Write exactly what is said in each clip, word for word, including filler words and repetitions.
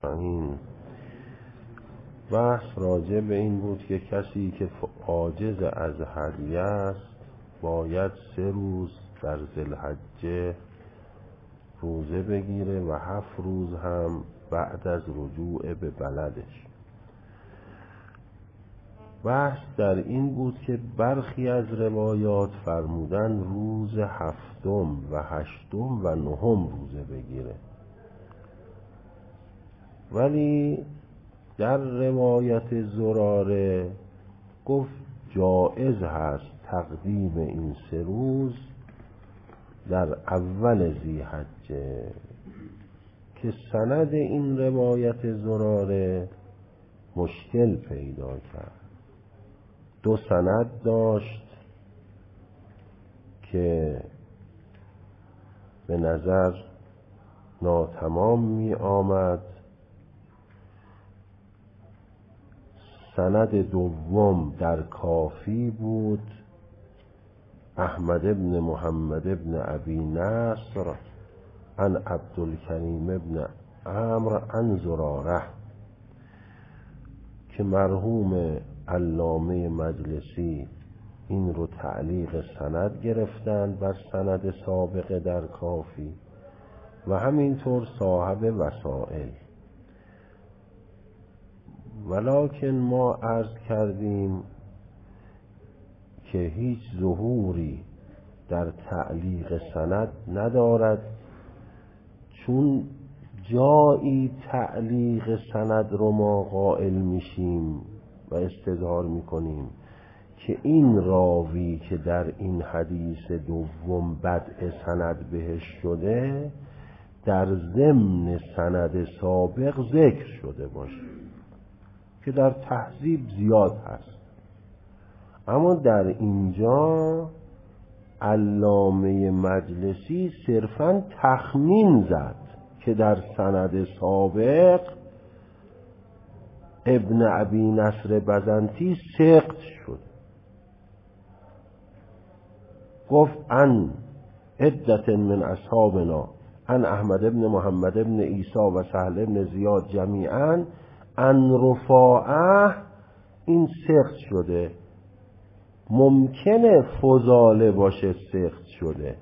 این بحث راجع به این بود که کسی که عاجز از هدیه است باید سه روز در ذوالحجه روزه بگیره و هفت روز هم بعد از رجوع به بلدش. بحث در این بود که برخی از روایات فرمودن روز هفتم و هشتم و نهم روزه بگیره، ولی در روایت زراره گفت جائز هست تقدیم این سه روز در اول ذی‌حجه، که سند این روایت زراره مشکل پیدا کرد. دو سند داشت که به نظر ناتمام می آمد. سند دوم در کافی بود، احمد ابن محمد ابن ابی نصر عن عبدالکریم ابن عمرو عن زراره، که مرحوم علامه مجلسی این رو تعلیق سند گرفتند بر سند سابقه در کافی و همینطور صاحب وسائل. ولکن ما عرض کردیم که هیچ ظهوری در تعلیق سند ندارد، چون جایی تعلیق سند رو ما قائل میشیم و استظهار میکنیم که این راوی که در این حدیث دوم بدء سند بهش شده در ضمن سند سابق ذکر شده باشه، که در تهذیب زیاد هست. اما در اینجا علامه مجلسی صرفاً تخمین زد که در سند سابق ابن ابی نصر بزنتی سقط شد. گفت ان عدت من اصحابنا ان احمد ابن محمد ابن عیسی و سهل ابن زیاد جمیعاً ان رفاعه، این سقط شده. ممکنه فضاله باشه سقط شده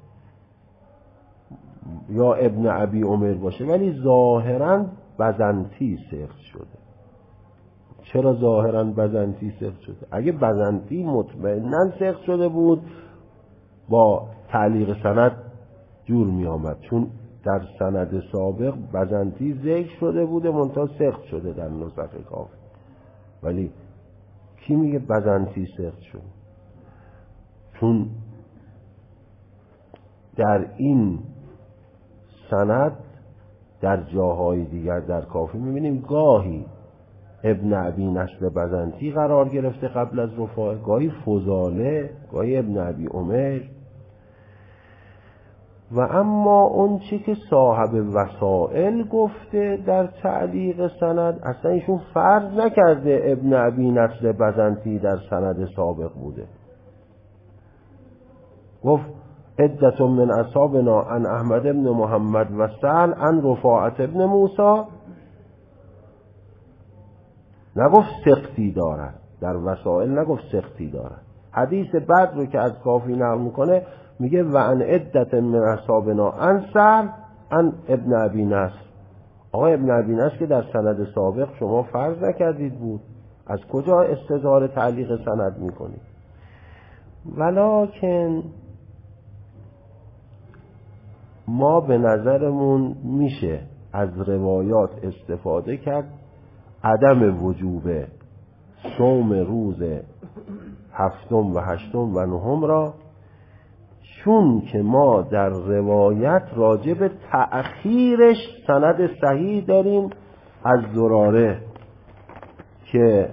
یا ابن ابی عمر باشه، ولی ظاهراً بزنتی سقط شده. چرا ظاهراً بزنتی سقط شده؟ اگه بزنتی مطمئناً سقط شده بود با تعلیق سند جور می آمد، چون در سند سابق بزنتی ذکر شده بوده منتها سقط شده در نسخ کافی. ولی کی میگه بزنتی سقط شده؟ چون در این سند در جاهای دیگر در کافی میبینیم گاهی ابن ابی نصر بزنتی قرار گرفته قبل از رفاعه، گاهی فضاله، گاهی ابن ابی عمر. و اما اون چی که صاحب وسائل گفته در تعلیق سند، اصلا ایشون فرض نکرده ابن ابی نصر بزنتی در سند سابق بوده. گفت عدت من اصحابنا عن احمد ابن محمد و سهل عن رفاعت ابن موسی، نگفت سقطی دارد، در وسائل نگفت سقطی دارد. حدیث بعد رو که از کافی نقل میکنه میگه و ان عدت من اصحابنا عن سهل عن ابن ابی نصر. آقا ابن ابی نصر که در سند سابق شما فرض نکردید بود، از کجا استظهار تعلیق سند میکنید؟ ولکن ما به نظرمون میشه از روایات استفاده کرد عدم وجوب صوم روز هفتم و هشتم و نهم را، چون که ما در روایت راجع به تأخیرش سند صحیح داریم از زراره که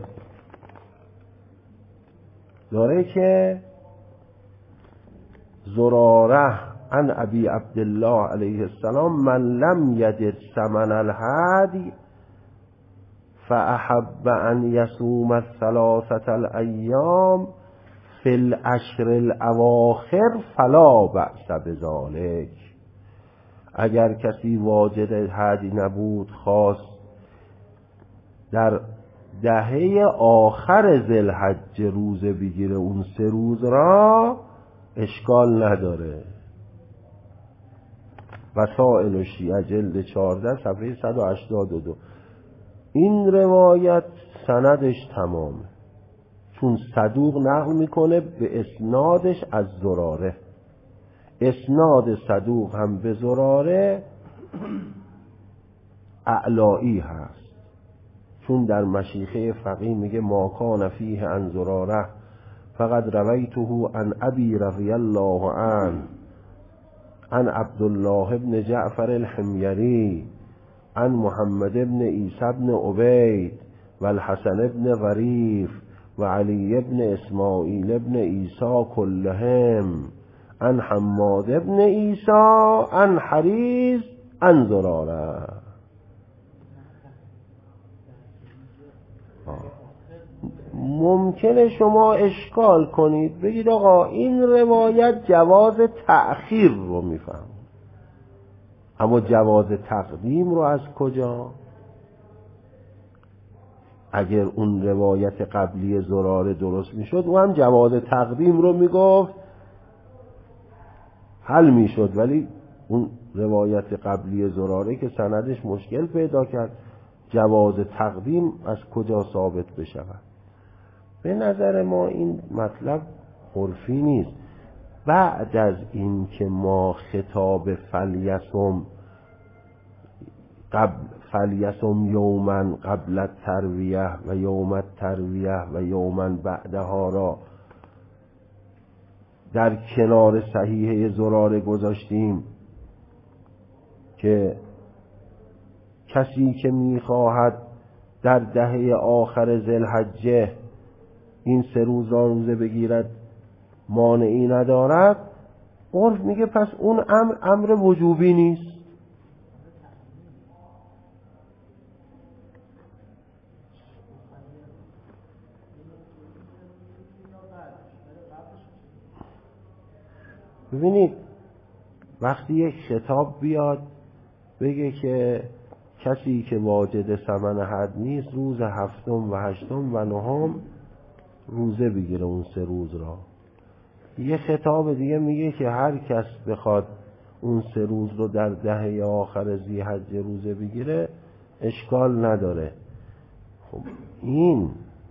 داره که زراره عن ابی عبدالله علیه السلام من لم یجد ثمن الهدی فاحب ان یصوم الثلاثه الایام فی العشر الاواخر فلا بأس بذلک. اگر کسی واجد هدی نبود خواست در دهه آخر ذوالحجه روزه بگیره اون سه روز را اشکال نداره. وسائل شیعه جلد چهارده صفحه صد و هشتاد و دو. این روایت سندش تمامه، چون صدوق نقل میکنه به اسنادش از زراره. اسناد صدوق هم به زراره اعلایی هست، چون در مشیخه فقیه میگه ما کان فیه عن زراره فقد رویته عن ابی رضی الله عنه عن عبدالله بن جعفر الحمیری عن محمد بن عیسی بن عبید و الحسن بن غریف و علی بن اسماعیل بن عیسی کلهم عن حماد بن عیسی عن حریز عن زراره. ممکنه شما اشکال کنید بگید آقا این روایت جواز تأخیر رو میفهم، اما جواز تقدیم رو از کجا؟ اگر اون روایت قبلی زراره درست میشد او هم جواز تقدیم رو میگفت حل میشد، ولی اون روایت قبلی زراره که سندش مشکل پیدا کرد جواز تقدیم از کجا ثابت بشود؟ به نظر ما این مطلب عرفی نیست. بعد از این که ما خطاب فلیسم قبل فلیسم یومن قبل الترویه و یوم الترویه و یومن بعدها را در کنار صحیحه زراره گذاشتیم که کسی که میخواهد در دهه آخر ذوالحجه این سه روز را روزه بگیرد مانعی ندارد، عرف میگه پس اون امر امر وجوبی نیست. ببینید وقتی یک خطاب بیاد بگه که کسی که واجد ثمن حد نیست روز هفتم و هشتم و نهم روزه بگیره اون سه روز را، یه خطاب دیگه میگه که هر کس بخواد اون سه روز رو در دهه آخر ذی‌حجه روزه بگیره اشکال نداره. خب این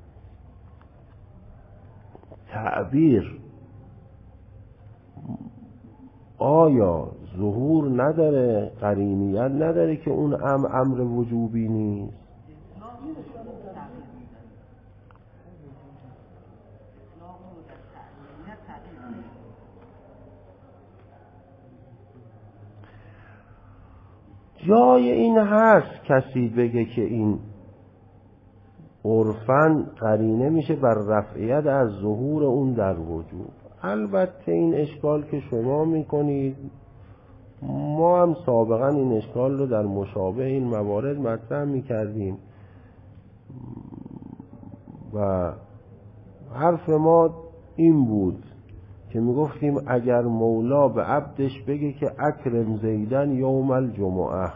تعبیر آیا ظهور نداره، قرینیت نداره که اون ام امر وجوبی نیست؟ جای این هست کسی بگه که این عرفاً قرینه میشه بر رفعیت از ظهور اون در وجوب. البته این اشکال که شما میکنید ما هم سابقا این اشکال رو در مشابه این موارد مطرح میکردیم و حرف ما این بود که میگفتیم اگر مولا به عبدش بگه که اکرم زیدن یوم الجمعه،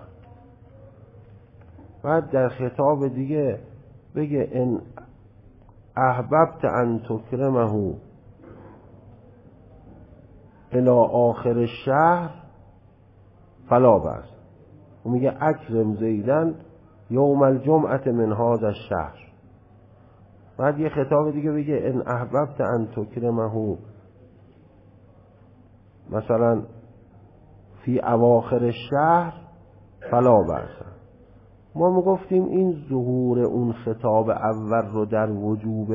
بعد در خطاب دیگه بگه ان احببت ان تکرمه الی آخر الشهر فلا بأس، و میگه اکرم زیدن یوم الجمعه من هذا الشهر، بعد یه خطاب دیگه بگه ان احببت ان تکرمه مثلا فی اواخر الشهر فلا بأس. ما میگفتیم این ظهور اون خطاب اول رو در وجوب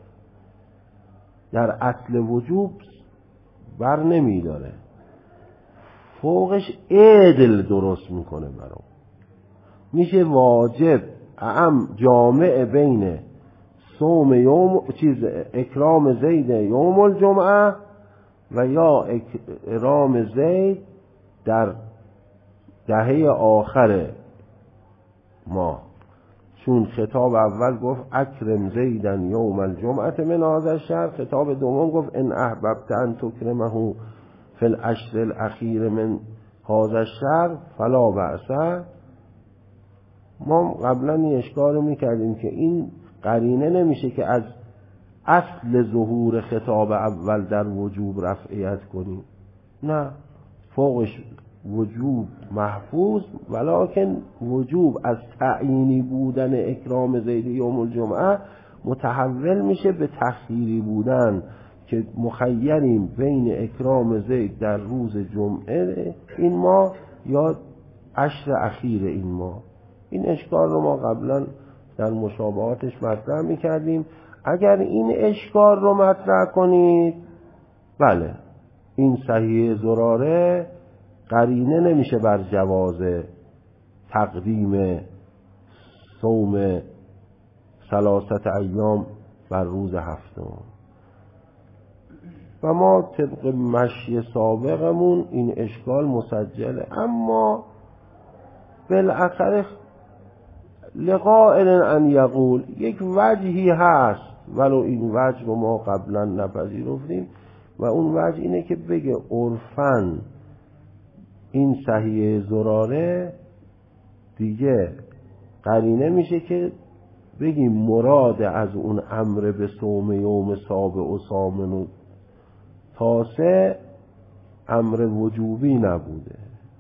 در اصل وجوب بر نمی داره، فوقش عدل درست میکنه برام، میشه واجب ام جامع بین صوم یوم چیز اکرام زید یوم الجمعه و یا اکرام زید در دهه آخر ما، چون خطاب اول گفت اکرم زیدن یوم الجمعه من هذا الشهر، خطاب دوم گفت ان احببت ان تکرمه فی العشر الاخیر من هذا الشهر فلا بأس. ما قبلا این اشکال رو میکردیم که این قرینه نمیشه که از اصل ظهور خطاب اول در وجوب رفعیت کنیم، نه، فوقش وجوب محفوظ، ولکن وجوب از تعیینی بودن اکرام زید یوم الجمعه متحول میشه به تخییری بودن که مخیریم بین اکرام زید در روز جمعه این ماه یا عشر اخیر این ماه. این اشکال رو ما قبلا در مشابهاتش مطرح میکردیم. اگر این اشکال رو مطرح کنید، بله، این صحیح زراره قرینه نمیشه بر جواز تقدیم صوم ثلاثت ایام بر روز هفتم. و ما طبق مشی سابقمون این اشکال مسجله، اما بالاخره لقائل ان یقول یک وجهی هست، ولو این وجه رو ما قبلا نپذیرفتیم، و اون وجه اینه که بگه عرفاً این صحیح زراره دیگه قرینه میشه که بگیم مراد از اون امر به صوم یوم سابع و ثامن و تاسع امر وجوبی نبوده.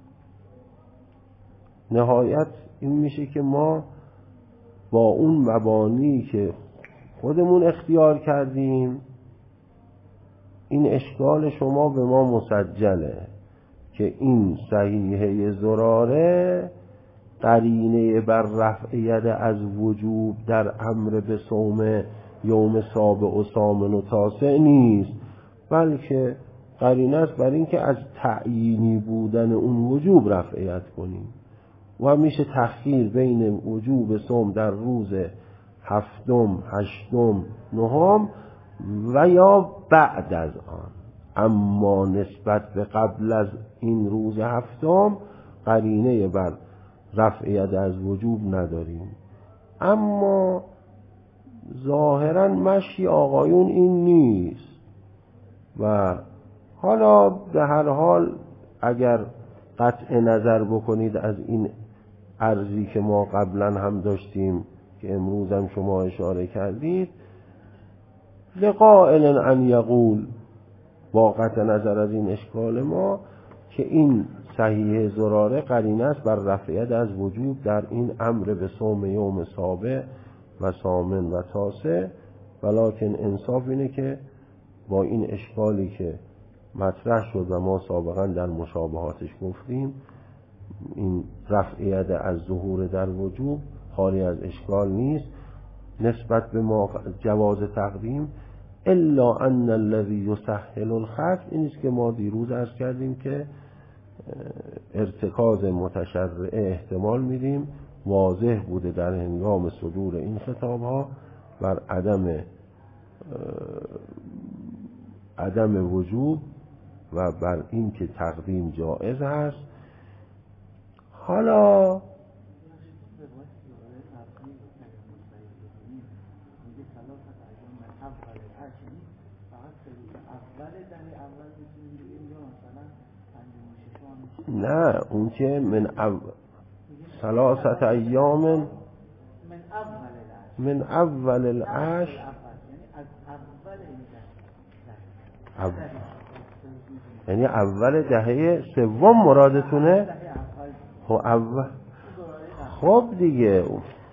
نهایت این میشه که ما با اون مبانی که خودمون اختیار کردیم این اشکال شما به ما مسجله که این صحیحه زراره قرینه بر رفع ید از وجوب در امر به صوم یوم سابع و ثامن و تاسع نیست، بلکه قرینه است بر این که از تعیینی بودن اون وجوب رفع ید کنیم و میشه تخییر بین وجوب صوم در روز هفتم، هشتم، نهم و یا بعد از آن. اما نسبت به قبل از این روز هفتم قرینه بر رفع ید از وجوب نداریم. اما ظاهرا مشی آقایون این نیست و حالا به هر حال اگر قطع نظر بکنید از این عرضی که ما قبلا هم داشتیم که امروز هم شما اشاره کردید، لقائل ان یقول، با قطع نظر از این اشکال ما که این صحیح زراره قرینه است بر رفع ید از وجوب در این امر به صوم یوم سابع و ثامن و تاسع، ولکن انصاف اینه که با این اشکالی که مطرح شد و ما سابقا در مشابهاتش گفتیم، این رفع ید از ظهور در وجوب خالی از اشکال نیست نسبت به ما جواز تقدیم، الا ان الذی یسهل الخط، این است که ما دیروز عرض کردیم که ارتکاز متشرعه احتمال میدیم واضح بوده در هنگام صدور این خطاب ها بر عدم عدم وجوب و بر این که تقدیم جائز هست. حالا نه، اون که من اول ثلاثت ایام من اول العشر، یعنی اول دهه سوم مرادتونه؟ خب اول، خب دیگه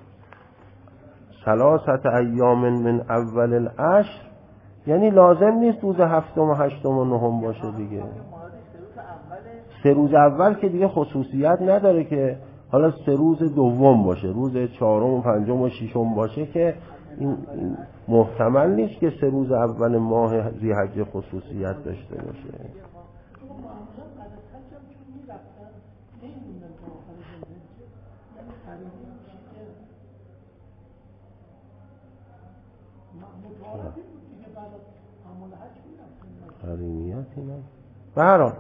ثلاثت ایام من اول العشر یعنی لازم نیست روز هفتم و هشتم و نهم باشه دیگه. سه روز اول که دیگه خصوصیت نداره که حالا سه روز دوم باشه، روز چهارم و پنجم و ششم باشه که این, این محتمل نیست که سه روز اول ماه ذی‌حجه خصوصیت داشته باشه. قرینیاتی نه. برحال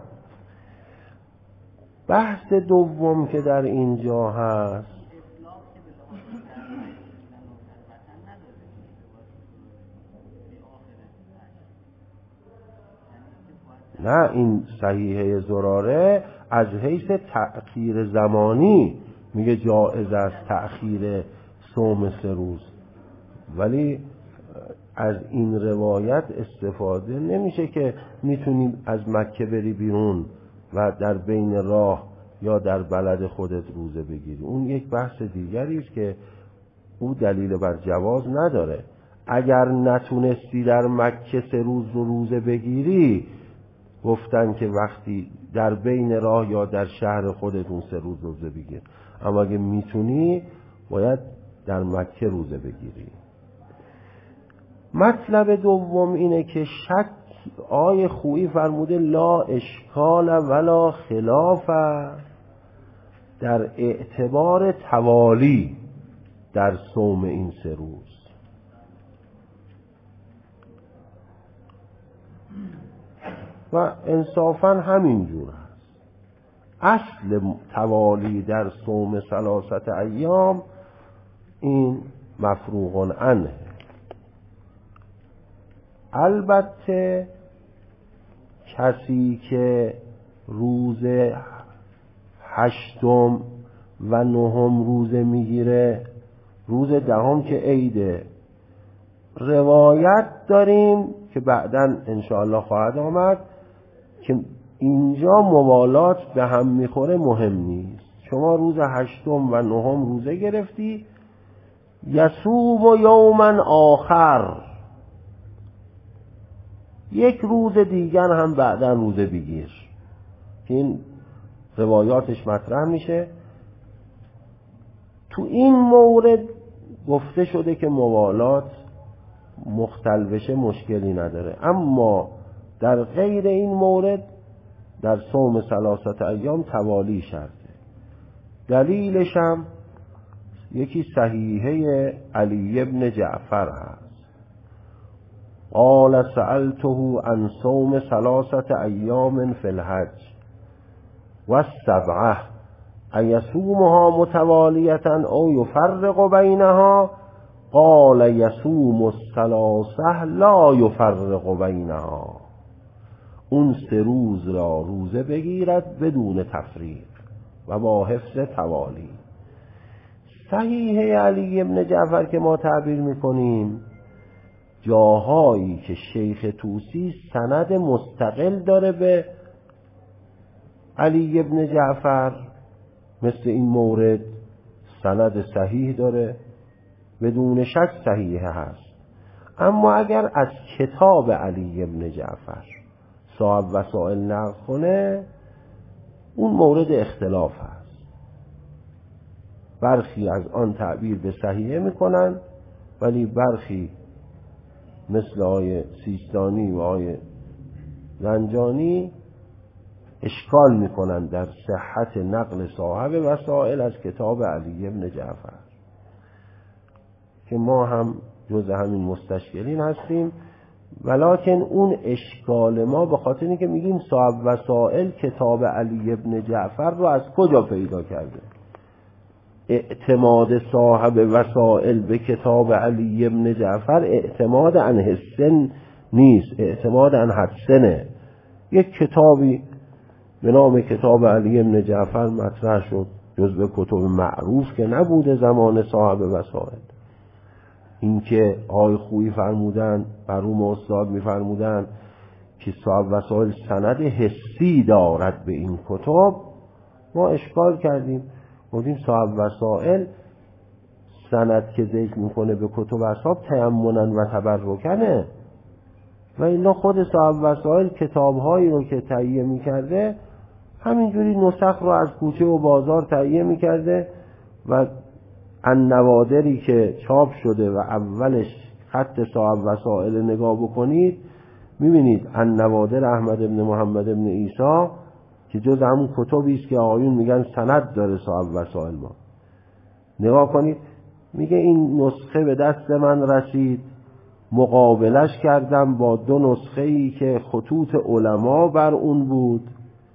بحث دوم که در اینجا هست، نه، این صحیحه زراره از حیث تأخیر زمانی میگه جایز است تأخیر صوم سه روز، ولی از این روایت استفاده نمیشه که میتونی از مکه بری بیرون و در بین راه یا در بلد خودت روزه بگیری. اون یک بحث دیگری است که او دلیل بر جواز نداره. اگر نتونستی در مکه سه روز رو روزه بگیری، گفتن که وقتی در بین راه یا در شهر خودتون سه روز روزه بگیر، اما اگه میتونی باید در مکه روزه بگیری. مطلب دوم اینه که شک آیه خویی فرموده لا اشکال ولا خلاف در اعتبار توالی در صوم این سه روز. و انصافا همینجور هست. اصل توالی در صوم ثلاثت ایام این مفروغ عنه. البته کسی که روز هشتم و نهم روزه میگیره، روز دهم که عیده، روایت داریم که بعداً انشاءالله خواهد آمد که اینجا موالات به هم میخوره مهم نیست. شما روز هشتم و نهم روزه گرفتی، یصوم یوما آخر، یک روز دیگر هم بعداً روزه بگیر که این روایاتش مطرح میشه. تو این مورد گفته شده که موالات مختل بشه مشکلی نداره، اما در غیر این مورد در صوم ثلاثت ایام توالی شرطه. دلیلش هم یکی صحیحه علی ابن جعفر هست. قال سألته عن صوم ثلاثت ایام فی الحج و السبعه ایصومها متوالیتا او یفرق بینها، قال یصوم الثلاثه لا یفرق بینها. اون سه روز را روزه بگیرد بدون تفریق و با حفظ توالی. صحیح علی ابن جعفر که ما تعبیر میکنیم، جاهایی که شیخ طوسی سند مستقل داره به علی ابن جعفر، مثل این مورد سند صحیح داره، بدون شک صحیح هست. اما اگر از کتاب علی ابن جعفر صاحب وسائل نقل کنه، اون مورد اختلاف هست. برخی از آن تعبیر به صحیحه میکنن، ولی برخی مثل آیه سیستانی و آیه زنجانی اشکال میکنن در صحت نقل صاحب وسائل از کتاب علی ابن جعفر، که ما هم جز همین مستشکلین هستیم. ولکن اون اشکال ما به خاطر اینه که میگیم صاحب وسائل کتاب علی ابن جعفر رو از کجا پیدا کرده. اعتماد صاحب وسائل به کتاب علی ابن جعفر اعتماد عن حسن نیست، اعتماد عن حسنه. یک کتابی به نام کتاب علی ابن جعفر مطرح شد، جزو کتب معروف که نبوده زمان صاحب وسائل. این که آقای خویی فرمودن، بروم استاد می فرمودن که صاحب وسائل سند حسی دارد به این کتب، ما اشکال کردیم، گفتیم صاحب وسائل سند که ذکر میکنه به کتب اصحاب تیمنا و تبرکنه، و اینا خود صاحب وسائل کتابهایی رو که تهیه میکرده همینجوری نسخ رو از کوچه و بازار تهیه میکرده و النوادری که چاپ شده و اولش خط صاحب وسائل نگاه بکنید میبینید النوادر احمد ابن محمد ابن عیسی که جز همون کتبی است که آقایون میگن سند داره صاحب وسائل. ما نگاه کنید، میگه این نسخه به دست من رسید، مقابلش کردم با دو نسخه ای که خطوط علما بر اون بود،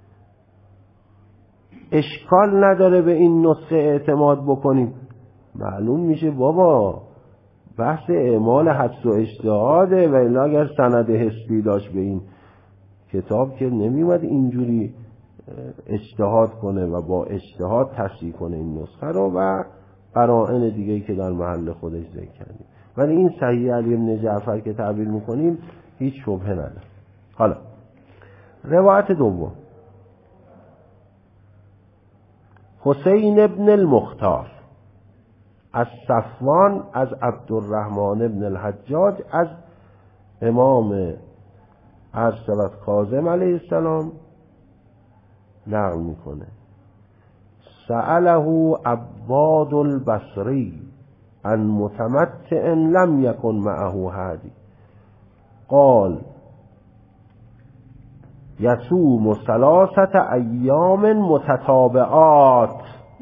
اشکال نداره به این نسخه اعتماد بکنیم. معلوم میشه بابا بحث اعمال حدس و اجتهاده، و الا اگر سند حسی داشت به این کتاب که نمیومد اینجوری اجتهاد کنه و با اجتهاد تصحیح کنه این نسخه رو و قرائن دیگه‌ای که در محل خودش ذکر کردیم. ولی این صحیح علی بن جعفر که تعبیر میکنیم هیچ شبهه نداره. حالا روایت دوم، حسین ابن المختار از صفوان از عبدالرحمن ابن الحجاج از امام ارسلت کاظم علیه السلام نقل میکنه. سأله عباد البصری عن متمتع لم يكن معه هادی قال یصوم ثلاثة ایام متتابعات.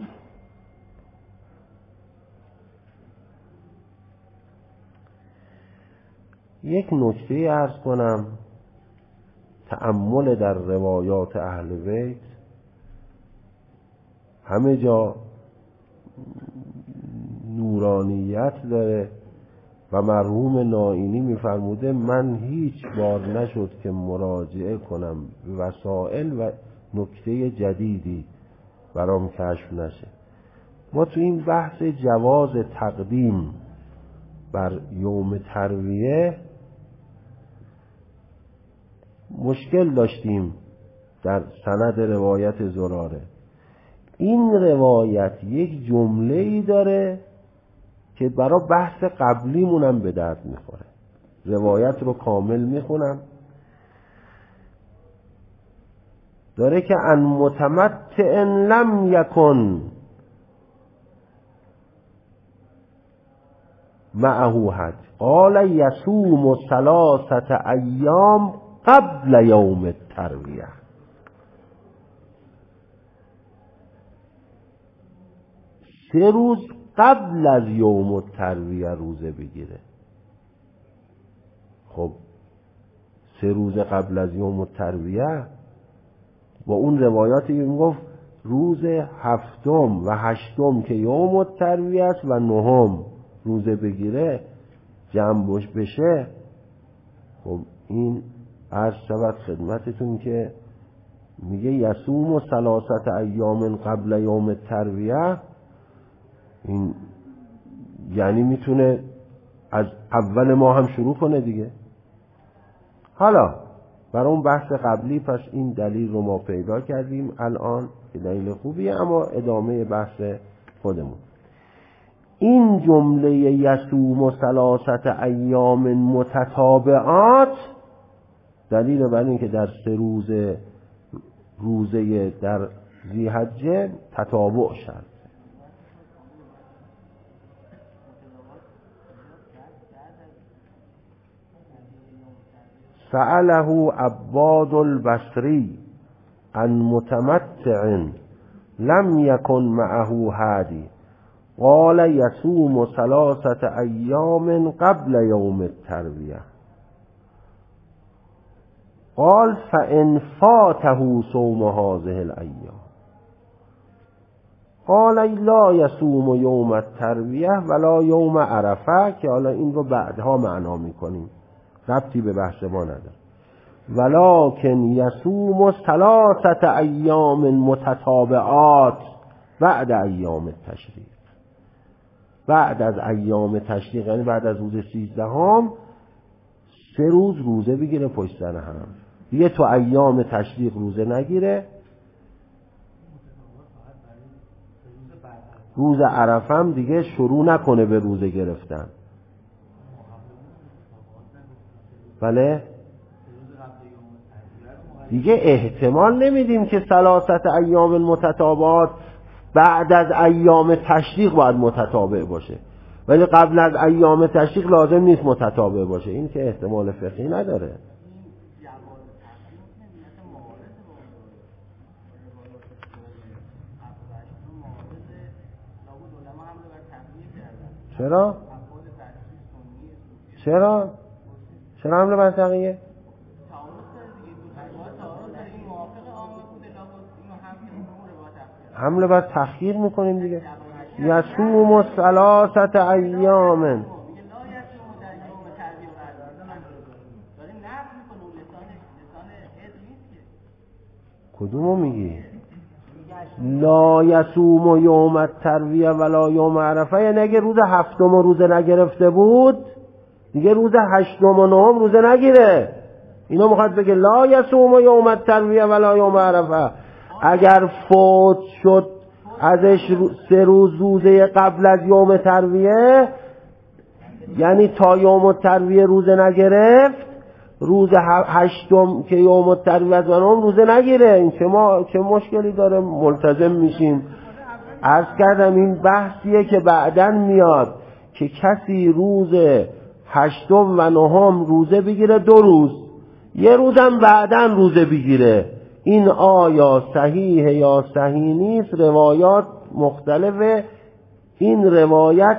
یک نکته عرض کنم، تأمل در روایات اهل بیت همه جا نورانیت داره و مرحوم نائینی میفرموده من هیچ بار نشد که مراجعه کنم به وسائل و نکته جدیدی برام کشف نشه. ما تو این بحث جواز تقدیم بر یوم ترویه مشکل داشتیم در سند روایت زراره. این روایت یک جمله‌ای داره که برای بحث قبلیمونم به درد میخوره. روایت رو کامل میخونم. داره که ان متمتع لم یکن معه حج قال یصوم ثلاثة ایام قبل یوم الترویه. سه روز قبل از یوم الترویه روزه بگیره. خب سه روز قبل از یوم الترویه با اون روایاتی که میگفت روز هفتم و هشتم که یوم الترویه است و نهم روزه بگیره جمع بشه. خب این عرض شود خدمتتون که میگه یصوم ثلاثة ایام قبل یوم الترویه، این یعنی میتونه از اول ما هم شروع کنه دیگه. حالا برای اون بحث قبلی پس این دلیل رو ما پیدا کردیم الان که دلیل خوبیه، اما ادامه بحث خودمون. این جمله یصوم ثلاثة ایام متتابعات دلیل بر این که در سه روز روزه در ذی‌حجه تتابع شد. سأله عباد البصری عن متمتع لم يكن معه هادی قال يصوم ثلاثة ایام قبل یوم الترویه قال فإن فاته صوم هذه الأيام قال لا يصوم يوم الترویه ولا یوم عرفه، که حالا این رو بعدها معنا میکنیم، ربطی به بحث ما نداره. ولكن يصوم ثلاثة ایام متتابعات بعد ایام التشریق. بعد از ایام تشریق یعنی بعد از روز سیزدهم سه روز روزه بگیره پشت سر هم. دیگه تو ایام تشریق روزه نگیره. روز عرفه هم دیگه شروع نکنه به روزه گرفتن. بله دیگه احتمال نمیدیم که ثلاثت ایام متتابعات بعد از ایام تشریق باید متتابع باشه، ولی قبل از ایام تشریق لازم نیست متتابع باشه. این که احتمال فقهی نداره. چرا؟ چرا؟ چرا حمله بر تقیه؟ حمله بر تخییر میکنیم دیگه. یصوم ثلاثة ایام. کدومو میگی؟ لا یصوم یوم الترویه ولا یوم عرفه، یعنی اگه روز هفتم روزه نگرفته بود دیگه روز هشتم و نهم روزه نگیره. اینو میخواد بگه لا یصوم یوم الترویه ولا یوم عرفه. اگر فوت شد ازش سه روز روزه قبل از یوم ترویه، یعنی تا یوم الترویه روزه نگرفت، روز هشتم که یوم الترویه از منهم روزه نگیره. این چه ما چه مشکلی داره؟ ملتزم میشیم. عرض کردم این بحثیه که بعداً میاد که کسی روز هشتم و نهم روزه بگیره دو روز، یه روزم بعداً روزه بگیره. این آیا صحیح یا صحیح نیست؟ روایات مختلفه. این روایت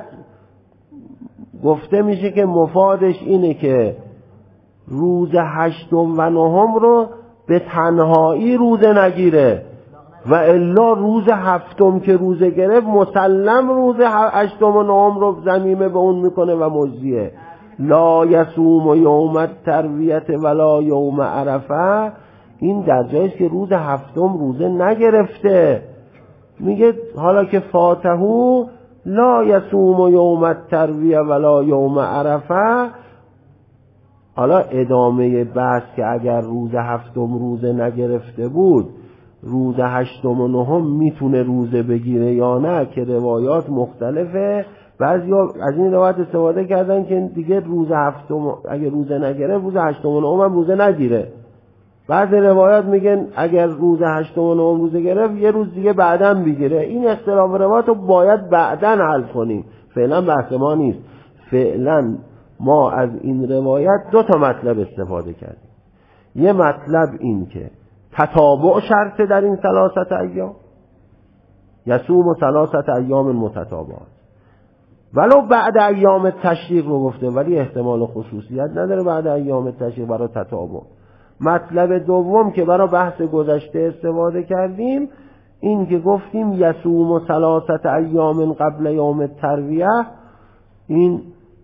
گفته میشه که مفادش اینه که روز هشتم و نهم رو به تنهایی روزه نگیره، و الا روز هفتم که روزه گرفت مسلم روز هشتم و نهم رو ضمیمه به اون میکنه و مجزیه. لا یصوم یوم الترویه ولا یوم عرفه، این در جاییست که روز هفتم روزه نگرفته. میگه حالا که فاتحو لا یصوم یوم الترویه ولا یوم عرفه. حالا ادامه بحث که اگر روز هفتم روزه نگرفته بود روز هشتم و نهم میتونه روزه بگیره یا نه، که روایات مختلفه. بعضیا از این روایت استفاده کردن که دیگه روز هفتم اگر روزه نگیره روز هشتم و نهم هم روزه نگیره. بعضی روایات میگن اگر روز هشتم و نهم روزه گرفت یه روز دیگه بعداً بگیره. این اختلاف روایات رو باید بعداً حل کنیم، فعلا بحث ما نیست. فعلا ما از این روایت دو تا مطلب استفاده کردیم. یه مطلب این که تتابع شرط در این ثلاثت ایام، یصوم و ثلاثت ایام متتابعات، ولو بعد ایام تشریق رو گفته، ولی احتمال خصوصیت نداره بعد ایام تشریق برای تتابع. مطلب دوم که برای بحث گذشته استفاده کردیم این که گفتیم یصوم و ثلاثت ایام قبل یوم الترویه، این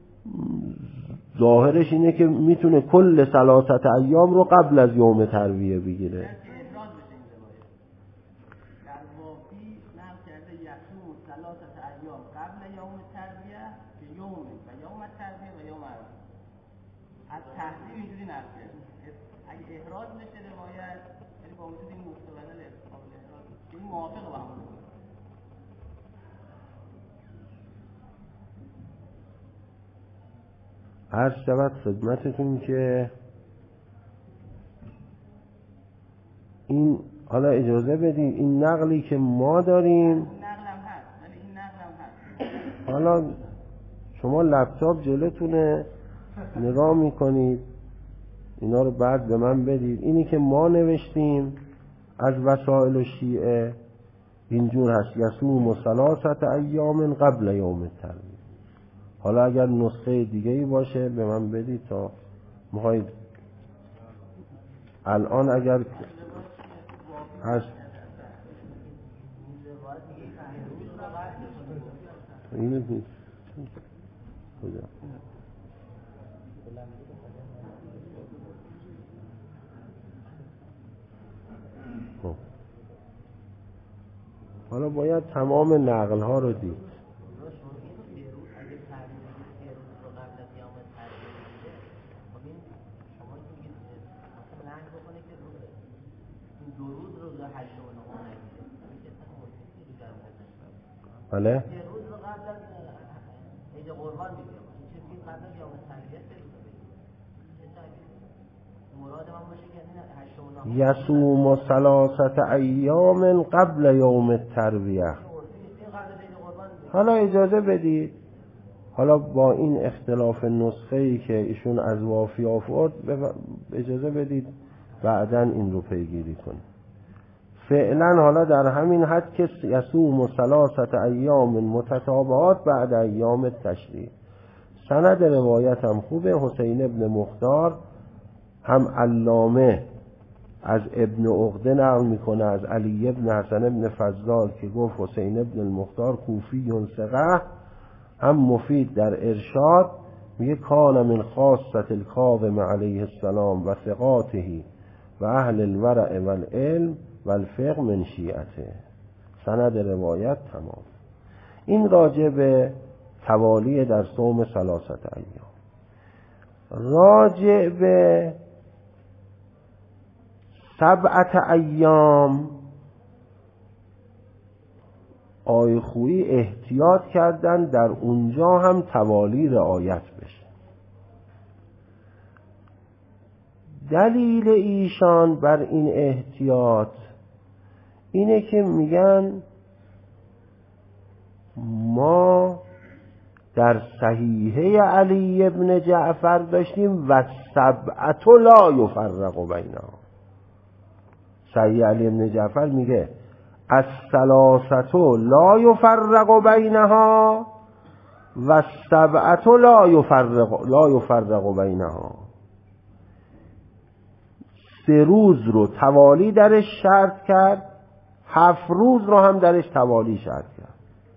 ظاهرش اینه که میتونه کل ثلاثت ایام رو قبل از یوم ترویه بگیره. عرض شود خدمتتون که این حالا اجازه بدید این نقلی که ما داریم، حالا شما لپتاپ جلوتونه نگاه میکنید اینا رو بعد به من بدید. اینی که ما نوشتیم از وسائل شیعه اینجور هست یصوم و ثلاثت ایام قبل یوم الترویه. حالا اگر نسخه دیگه ای باشه به من بدید تا میخواید الان اگر هست اینو نیست کجا خب حالا باید تمام نقل ها رو دید. بله یصوم و ثلاثت ایام قبل یوم الترویه. حالا اجازه بدید، حالا با این اختلاف نسخه‌ای که ایشون از وافی آورد اجازه بدید بعداً این رو پیگیری کنیم. فعلا حالا در همین حد که یصوم و ثلاثت ایام متتابعات بعد ایام التشریق. سند روایت هم خوبه. حسین ابن مختار هم علامه از ابن عقده نقل میکنه از علی ابن حسن ابن فضال که گفت حسین ابن المختار کوفی ثقه، هم مفید در ارشاد میگه کان من خاصة الکاظم علیه السلام و ثقاته و اهل الورع والعلم و الفقه من شیعته. سند روایت تمام. این راجع به توالی در صوم ثلاثه ایام. راجع به سبعت ایام آقای خویی احتیاط کردن در اونجا هم توالی رعایت بشه. دلیل ایشان بر این احتیاط اینه که میگن ما در صحیحه علی ابن جعفر داشتیم و سبعت لا یفرق بینها. صحیح علی ابن جعفر میگه الثلاثه لا یفرق بینها و السبعه لا یفرق لا یفرق بینها. سه روز رو توالی درش شرط کرد، هفت روز رو هم درش توالی شرط کرد.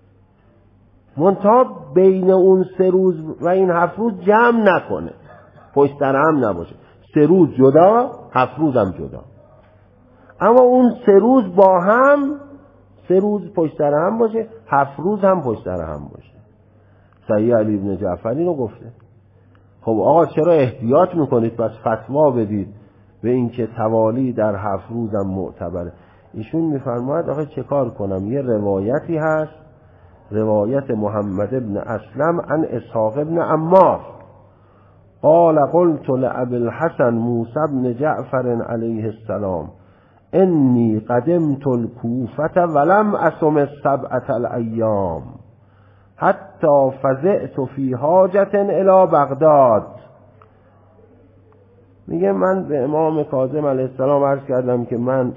منتها بین اون سه روز و این هفت روز جمع نکنه، پشت سر هم نباشه. سه روز جدا، هفت روز هم جدا. اما اون سه روز با هم، سه روز پشت سر هم باشه، هفت روز هم پشت سر هم باشه. صحیح علی ابن جعفر اینو گفته. خب آقا چرا احتیاط میکنید پس فتوا بدید به این که توالی در هفت روز هم معتبره؟ ایشون میفرماید آخه چه کار کنم؟ یه روایتی هست، روایت محمد ابن اسلم عن اسحاق ابن عمار قال قلت لأبي الحسن موسى بن جعفر علیه السلام انی قدمت الكوفة ولم اصم السبعة الایام حتی فزعت فی حاجة الى بغداد. میگه من به امام کاظم علیه السلام عرض کردم که من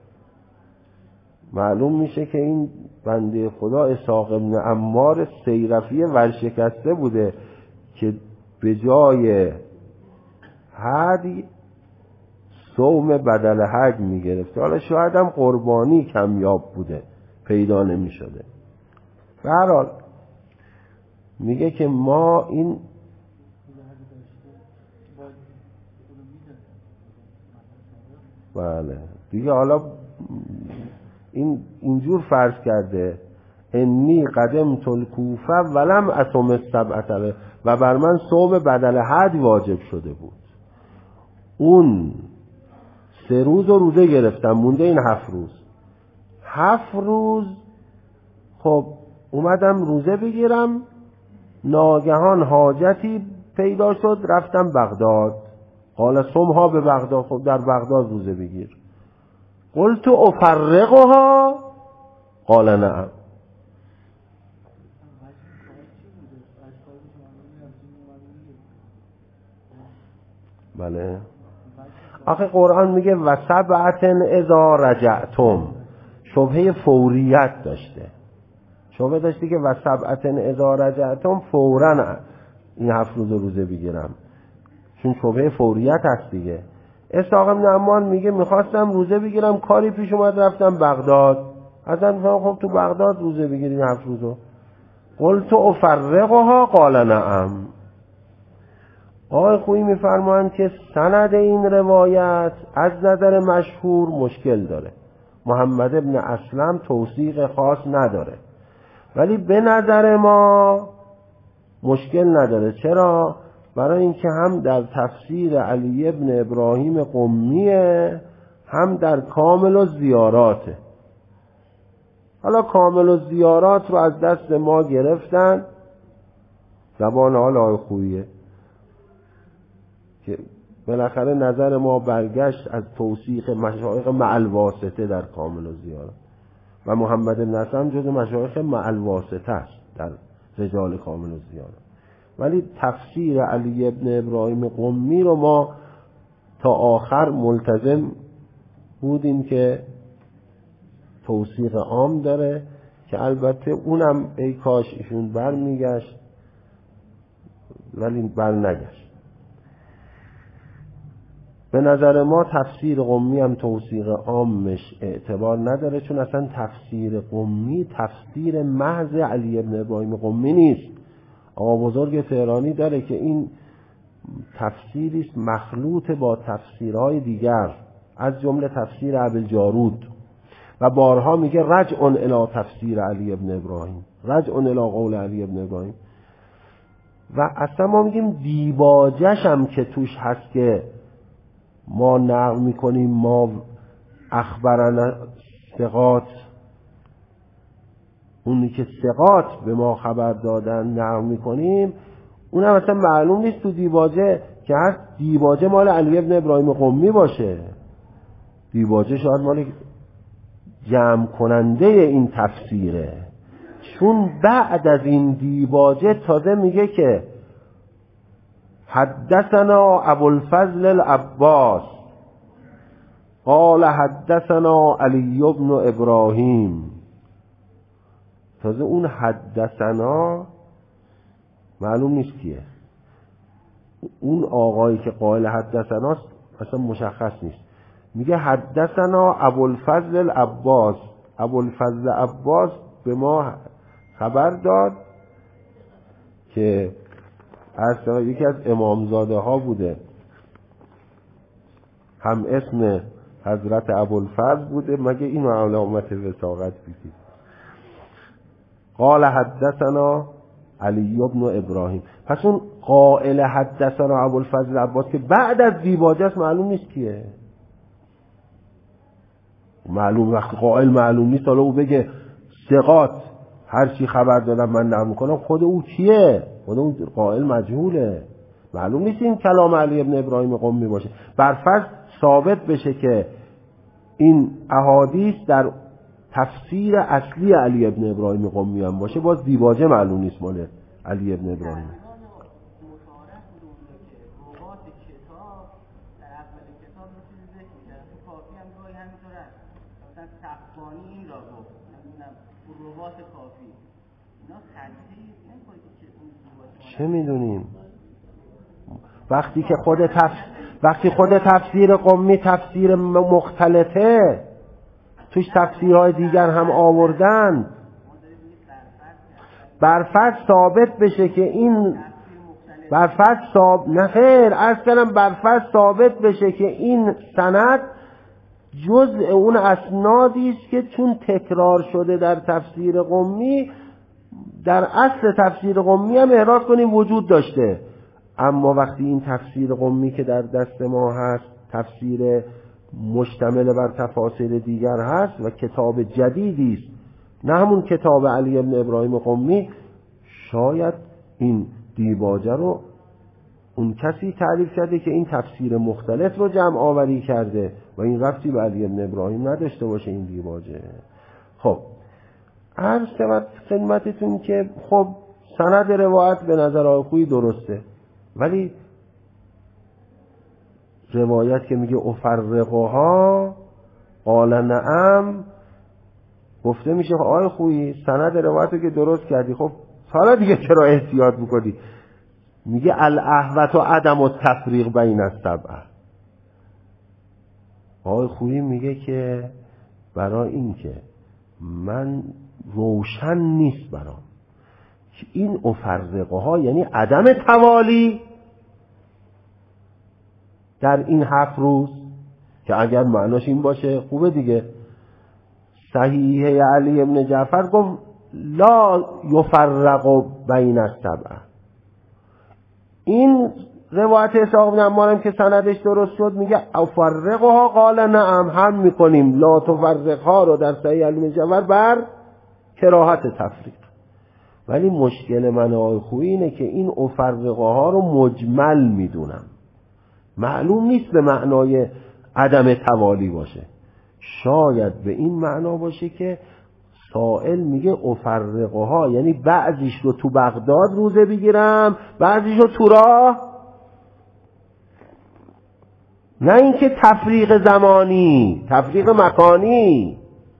معلوم میشه که این بنده خدا اسحاق ابن عمار سیرفی ورشکسته بوده که به جای حج صوم بدل حج میگرفته. حالا شاید هم قربانی کمیاب بوده پیدا نمیشده. به هر حال میگه که ما این بله دیگه حالا این اینجور فرض کرده انی قدمت الکوفه ولم اصم السبعه و بر من صوم بدل حج واجب شده بود. اون سه روز و روزه گرفتم، مونده این هفت روز. هفت روز خب اومدم روزه بگیرم، ناگهان حاجتی پیدا شد رفتم بغداد. قال صمها به بغداد، خب در بغداد روزه بگیر. قلت افرقها قال نعم. بله آخه قرآن میگه و سبعتن اذا رجعتم، شبهه فوریت داشته، شبهه داشتی که و سبعتن اذا رجعتم فوراً این هفت روز روزه بگیرم، چون شبهه فوریت هست دیگه. اسحاق بن عمار میگه میخواستم روزه بگیرم، کاری پیش اومد رفتم بغداد. حضرت میگه خب تو بغداد روزه بگیرین هفت روزو. قلت افرقها قال نعم. آقای خویی میفرمایند که سند این روایت از نظر مشهور مشکل داره. محمد ابن اسلم توثیق خاص نداره، ولی به نظر ما مشکل نداره. چرا؟ برای اینکه هم در تفسیر علی ابن ابراهیم قمیه، هم در کامل الزیاراته. حالا کامل الزیارات رو از دست ما گرفتن، زبان حال آقای خوییه که بالاخره نظر ما برگشت از توثیق مشایخ مع الواسطه در کامل الزیارات و محمد بن اسلم جز مشایخ مع الواسطه است در رجال کامل الزیارات. ولی تفسیر علی ابن ابراهیم قمی رو ما تا آخر ملتزم بودیم که توثیق عام داره، که البته اونم ای کاش ایشون بر میگشت، ولی بر نگشت. به نظر ما تفسیر قمی هم توثیق عامش اعتبار نداره، چون اصلا تفسیر قمی تفسیر محض علی ابن ابراهیم قمی نیست. آقا بزرگ تهرانی داره که این تفسیریست مخلوط با تفسیرهای دیگر، از جمله تفسیر ابوالجارود و بارها میگه رجع الی تفسیر علی ابن ابراهیم، رجع الی قول علی ابن ابراهیم. و اصلا ما میگیم دیباجش هم که توش هست که ما نقل میکنیم ما اخبرنا ثقات، اونی که ثقات به ما خبر دادن نقل میکنیم، اون هم اصلا معلوم نیست تو دیباجه که هست دیباجه مال علی ابن ابراهیم قمی باشه. دیباجه شاید مال جمع کننده این تفسیره، چون بعد از این دیباجه تازه میگه که حدثنا ابوالفضل العباس قال حدثنا علی ابن ابراهیم. تازه اون حدثنا معلوم نیست کیه، اون آقایی که قائل حدثناست اصلا مشخص نیست. میگه حدثنا ابوالفضل العباس، ابوالفضل عباس به ما خبر داد که اصلا یکی از امامزاده ها بوده، هم اسم حضرت ابوالفضل بوده، مگه این علامت وثاقت بیدید. قال حدثنا علی ابن ابراهیم. پس اون قائل حدثنا ابوالفضل عباس که بعد از دیباجه است معلوم نیست کیه. معلوم وقتی قائل معلوم نیست، حالا او بگه ثقات هر چی خبر دادم من نقل میکنم، خود او کیه؟ خود اون قائل مجهوله، معلوم نیست این کلام علی ابن ابراهیم قمی باشه. برفرض ثابت بشه که این احادیث در تفسیر اصلی علی ابن ابراهیم قمی هم باشه، باز دیباجه معلوم نیست مال علی ابن ابراهیم. چه میدونیم وقتی که خود تفسیر وقتی خود تفسیر قمی تفسیر مختلطه، توش تفسیرهای دیگر هم آوردن، برفرض ثابت بشه که این برفرض ثابت نه خیر اصلا برفرض ثابت بشه که این سند جزء اون اسنادی است که چون تکرار شده در تفسیر قمی، در اصل تفسیر قمی هم احراز کنیم وجود داشته. اما وقتی این تفسیر قمی که در دست ما هست تفسیر مشتمل بر تفاسیر دیگر هست و کتاب جدیدی است، نه همون کتاب علی ابن ابراهیم قمی، شاید این دیباجه رو اون کسی تعریف کرده که این تفسیر مختلف رو جمع آوری کرده و این ربطی به علی ابن ابراهیم نداشته باشه این دیباجه. خب عرض شود خدمتتون که خب سند روایت به نظر آقوی درسته، ولی روایت که میگه افرقها قال نعم، گفته میشه آقای خویی سند روایت رو که درست کردی، خب حالا دیگه چرا احتیاط میکنی؟ میگه الاحوط و عدم التفریق بین السبعه. آقای خویی میگه که برای این که من روشن نیست برام که این افرقه ها یعنی عدم توالی در این هفت روز، که اگر معناش این باشه خوبه دیگه. صحیح علی ابن جعفر گفت لا یفرق بین السبعه. این روایت اسحاق بن عمار که سندش درست شد میگه افرقها قال نعم، هم میکنیم لا تفرقها رو در صحیح علی ابن جعفر بر کراهت تفریق. ولی مشکل من آقای خویی اینه که این افرقها رو مجمل میدونم، معلوم نیست به معنای عدم توالی باشه. شاید به این معنا باشه که سائل میگه افرقها یعنی بعضیش رو تو بغداد روزه بگیرم بعضیش رو تو راه، نه اینکه تفریق زمانی تفریق مکانی.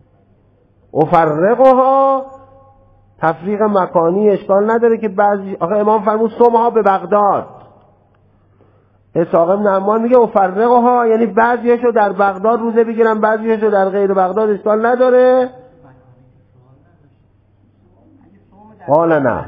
افرقها تفریق مکانی اشکال نداره که بعضی، آخه امام فرمود صبحها به بغداد. اسحاق بن عمار میگه افرقها یعنی بعضیشو در بغداد روزه بگیرم بعضیشو در غیر بغداد، اشکال نداره. قال نه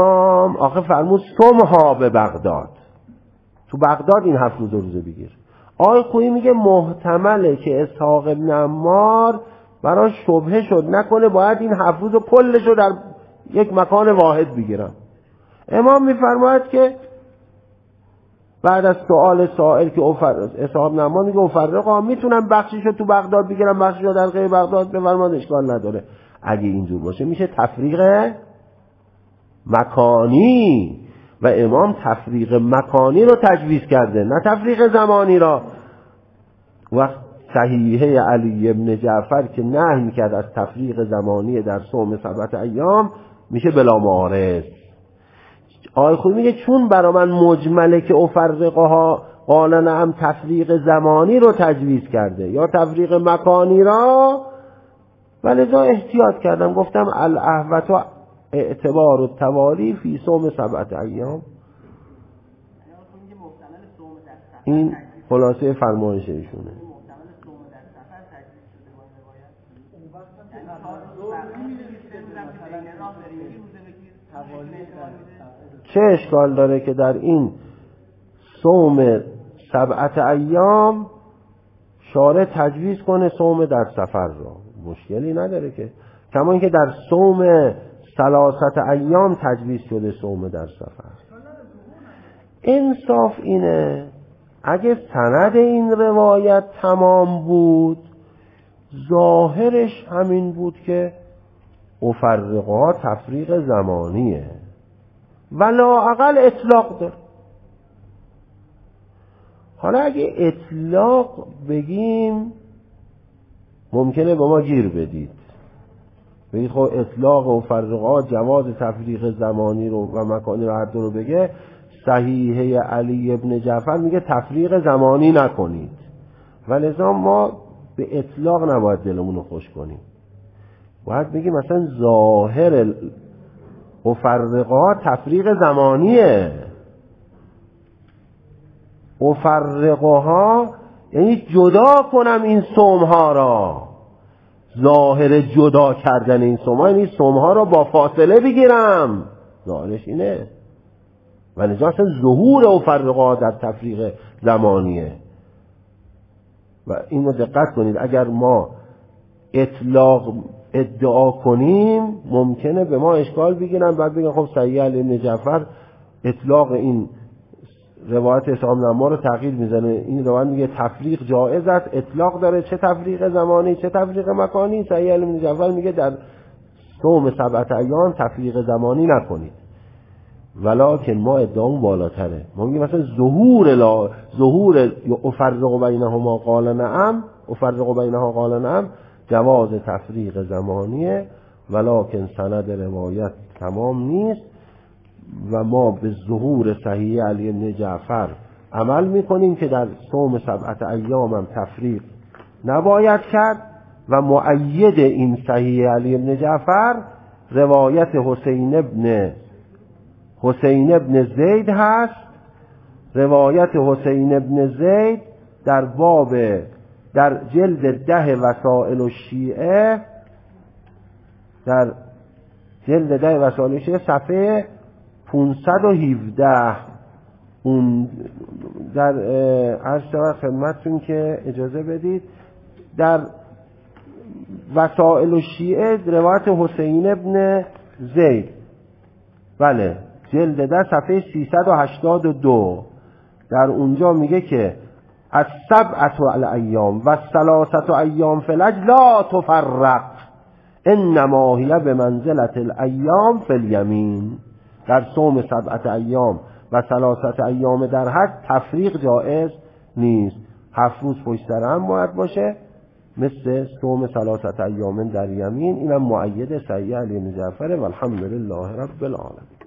امام آخه فرمود صبحها به بغداد، تو بغداد این هفت روزه روزه بگیر. آقای خویی میگه محتمله که اسحاق بن عمار برای شبهه شد نکنه باید این هفت روز کلش رو در یک مکان واحد بگیرم. امام میفرماید که بعد از سوال سائل که اسحاق بن عمار میگه افرقا، میتونم بخشیشو تو بغداد بگیرم بخشیشو در غیر بغداد، بفرماید اشکال نداره. اگه اینجور باشه میشه تفریق مکانی و امام تفریق مکانی رو تجویز کرده نه تفریق زمانی را. وقت صحیحه علی ابن جعفر که نهی میکرد از تفریق زمانی در صوم سبعت ایام میشه بلا معارض. آقای خویی میگه چون برا من مجمله که افرقها قال نعم تفریق زمانی رو تجویز کرده یا تفریق مکانی را، ولذا احتیاط کردم گفتم الاحوط اعتبار التوالی فی صوم سبعت ایام. این خلاصه فرمایش ایشونه. چه اشکال داره که در این صوم سبعت ایام شارع تجویز کنه صوم در سفر را؟ مشکلی نداره که، کما اینکه در صوم ثلاثت ایام تجویز شده صوم در سفر. انصاف اینه اگه سند این روایت تمام بود ظاهرش همین بود که افرقها تفریق زمانیه و لااقل اطلاق داره. حالا اگه اطلاق بگیم ممکنه با ما گیر بدید، بگید خب اطلاق افرقها جواز تفریق زمانی رو و مکانی رو هر دو رو بگه، صحیحه علی ابن جعفر میگه تفریق زمانی نکنید، ولذا ما به اطلاق نباید دلمون رو خوش کنیم، باید بگیم مثلا ظاهر افرقها تفریق زمانیه. افرقها یعنی جدا کنم این صومها را، ظاهر جدا کردن این صومها یعنی صومها را با فاصله بگیرم، ظاهرش اینه. و لذا اصلا ظهور افرقها در تفریق زمانیه. و اینو دقت کنید، اگر ما اطلاق ادعا کنیم ممکنه به ما اشکال بگیرن، بعد بگن خب صحیح علی ابن جعفر اطلاق این روایت اسحاق بن عمار رو تغییر میزنه، این روایت میگه تفریق جائز است، اطلاق داره، چه تفریق زمانی چه تفریق مکانی. صحیح علی ابن جعفر میگه در صوم سبعت ایام تفریق زمانی نکنید، ولکن ما ادعامون بالاتره، ما میگیم مثلا ظهور لا ظهور افرق بینهما قال نعم، افرق بینها قال نعم جواز تفریق زمانیه، ولکن سند روایت تمام نیست و ما به ظهور صحیح علی بن جعفر عمل میکنیم که در صوم سبعت ایام هم تفریق نباید کرد. و مؤید این صحیح علی بن جعفر روایت حسین ابن حسین ابن زید هست. روایت حسین ابن زید در باب در جلد ده وسائل الشیعه، در جلد ده وسائل الشیعه صفحه پانصد و هفده، اون در عرض شود خدمتتون که اجازه بدید در وسائل الشیعه روایت حسین ابن زید، بله جلد ده صفحه سیصد و هشتاد و دو، در اونجا میگه که از سبعت الایام و ثلاثت ایام فی الحج لا تفرق انما هی به منزلت الایام فی الیمین. در صوم سبعت ایام و ثلاثت ایام در حج تفریق جائز نیست، هفت روز پشت سر هم باید باشه مثل صوم ثلاثت ایام در یمین. اینم مؤید صحیح علی بن جعفر و الحمدلله رب العالمین.